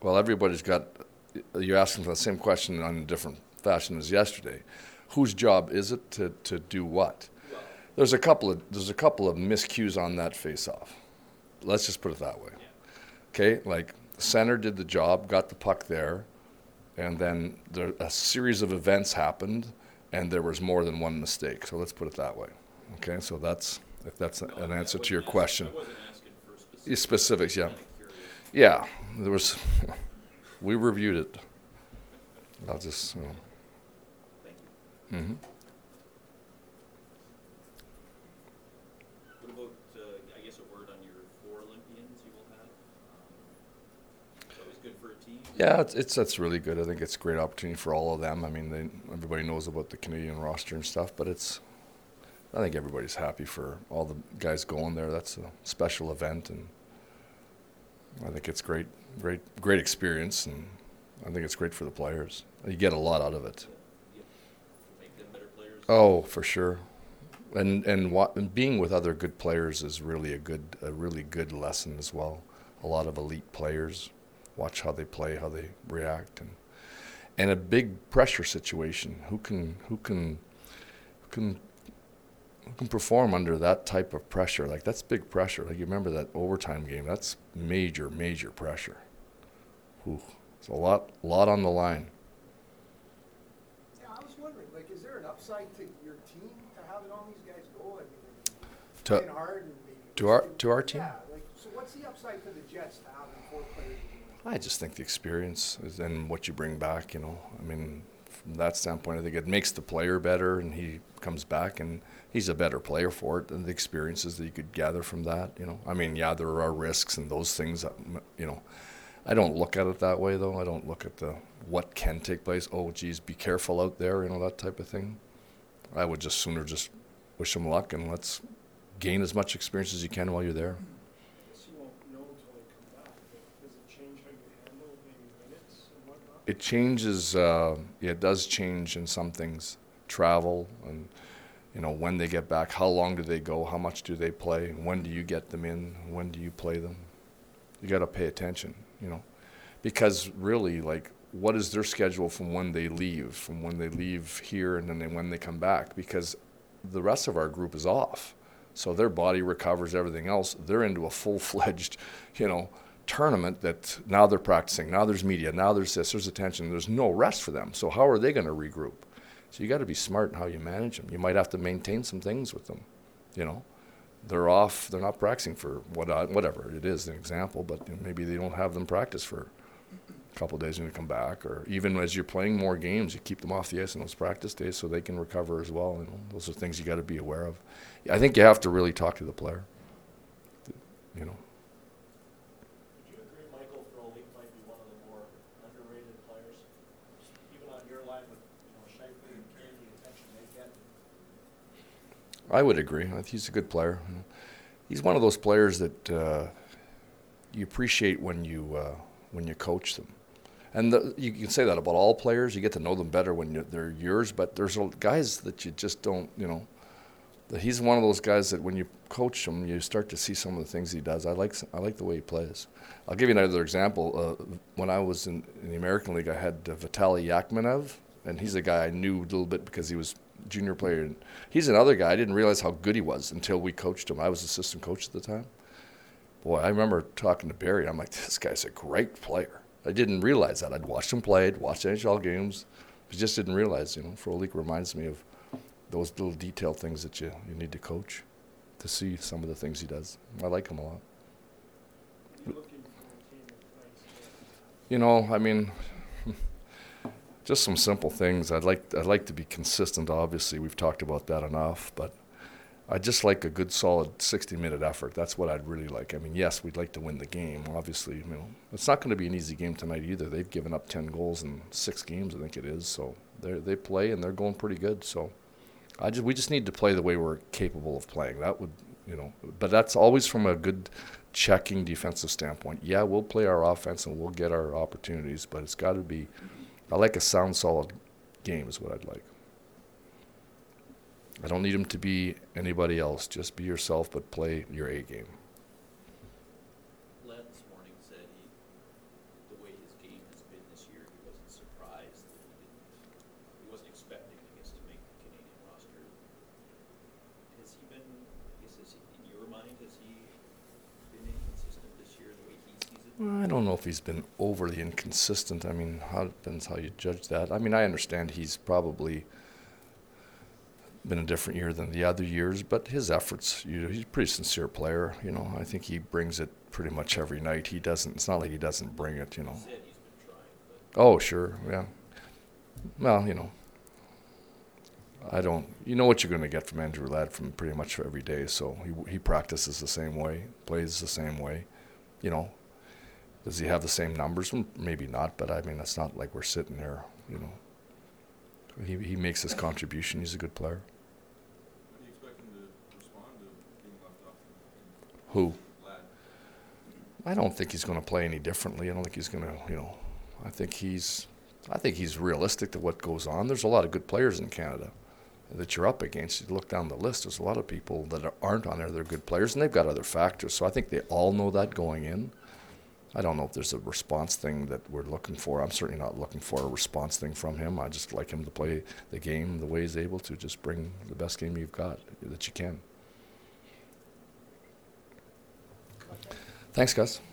Well, everybody's got. You're asking for the same question in a different fashion as yesterday. Whose job is it to do what? There's a couple of miscues on that face-off. Let's just put it that way. Okay, like center did the job, got the puck there, and then a series of events happened, and there was more than one mistake. So let's put it that way. Okay, so if that's an answer to your question. I wasn't asking for Specifics, yeah. Kind of curious. Yeah, there was. We reviewed it. I'll just. Thank you. Mm-hmm. What about, I guess, a word on your 4 Olympians you will have? It's always good for a team. Yeah, that's really good. I think it's a great opportunity for all of them. I mean, everybody knows about the Canadian roster and stuff, but I think everybody's happy for all the guys going there. That's a special event, and I think it's great experience, and I think it's great for the players. You get a lot out of it. Make them better players. Oh, for sure. And being with other good players is really a really good lesson as well. A lot of elite players, watch how they play, how they react, and a big pressure situation. Who can perform under that type of pressure? Like, that's big pressure. Like, you remember that overtime game? That's major pressure. Whew. It's a lot on the line. Yeah, I was wondering, like, is there an upside to your team to having all these guys go? I mean, playing hard and maybe To our team? Yeah, like, so what's the upside for the Jets to having 4 players? I just think the experience and what you bring back, I mean, from that standpoint, I think it makes the player better, and he comes back and he's a better player for it, and the experiences that you could gather from that, I mean, yeah, there are risks and those things that, I don't look at it that way, though. I don't look at what can take place. Oh, geez, be careful out there, that type of thing. I would just sooner just wish them luck, and let's gain as much experience as you can while you're there. I guess you won't know until they come back, but does it change how you handle maybe minutes and whatnot? It changes, it does change in some things. Travel and, when they get back, how long do they go, how much do they play, when do you get them in, when do you play them? You got to pay attention, because really, like, what is their schedule from when they leave here and then when they come back? Because the rest of our group is off. So their body recovers everything else. They're into a full-fledged, tournament that now they're practicing. Now there's media. Now there's this. There's attention. There's no rest for them. So how are they going to regroup? So you got to be smart in how you manage them. You might have to maintain some things with them. They're off. They're not practicing for whatever it is, an example. But maybe they don't have them practice for a couple of days when they come back. Or even as you're playing more games, you keep them off the ice on those practice days so they can recover as well. Those are things you got to be aware of. I think you have to really talk to the player. Would you agree Michael Frolik might be one of the more underrated players, even on your line with Scheifele and Kane, the attention they get? I would agree. He's a good player. He's one of those players that you appreciate when you coach them. And you can say that about all players. You get to know them better when they're yours. But there's guys that you just don't, that he's one of those guys that when you coach him, you start to see some of the things he does. I like the way he plays. I'll give you another example. When I was in the American League, I had Vitaly Yakhmanev, and he's a guy I knew a little bit because he was a junior player. And he's another guy. I didn't realize how good he was until we coached him. I was assistant coach at the time. Boy, I remember talking to Barry. I'm like, this guy's a great player. I didn't realize that. I'd watched him play, I'd watched NHL games. I just didn't realize, Frolik reminds me of those little detailed things that you need to coach to see some of the things he does. I like him a lot. What are you looking for a team of tonight's game? I mean, just some simple things. I'd like to be consistent, obviously. We've talked about that enough, but I just like a good, solid 60-minute effort. That's what I'd really like. I mean, yes, we'd like to win the game. Obviously, it's not going to be an easy game tonight either. They've given up 10 goals in 6 games, I think it is. So they play, and they're going pretty good. So we just need to play the way we're capable of playing. That would, but that's always from a good checking defensive standpoint. Yeah, we'll play our offense, and we'll get our opportunities, but it's got to be, I like a sound, solid game is what I'd like. I don't need him to be anybody else. Just be yourself, but play your A game. Len this morning said the way his don't know if he's been overly inconsistent. I mean, depends how you judge that. I mean, I understand he's probably been a different year than the other years, but his efforts, he's a pretty sincere player. I think he brings it pretty much every night. He doesn't. It's not like he doesn't bring it. Said he's been trying, but Oh, sure, yeah. Well, I don't. You know what you're going to get from Andrew Ladd from pretty much every day. So he practices the same way, plays the same way. Does he have the same numbers? Maybe not, but I mean, it's not like we're sitting there. He makes his contribution. He's a good player. How do you expect him to respond to being left off? Who? Ladd. I don't think he's going to play any differently. I don't think he's going to. I think he's realistic to what goes on. There's a lot of good players in Canada that you're up against. You look down the list. There's a lot of people that aren't on there. They're good players, and they've got other factors. So I think they all know that going in. I don't know if there's a response thing that we're looking for. I'm certainly not looking for a response thing from him. I just like him to play the game the way he's able to. Just bring the best game you've got that you can. Thanks, guys.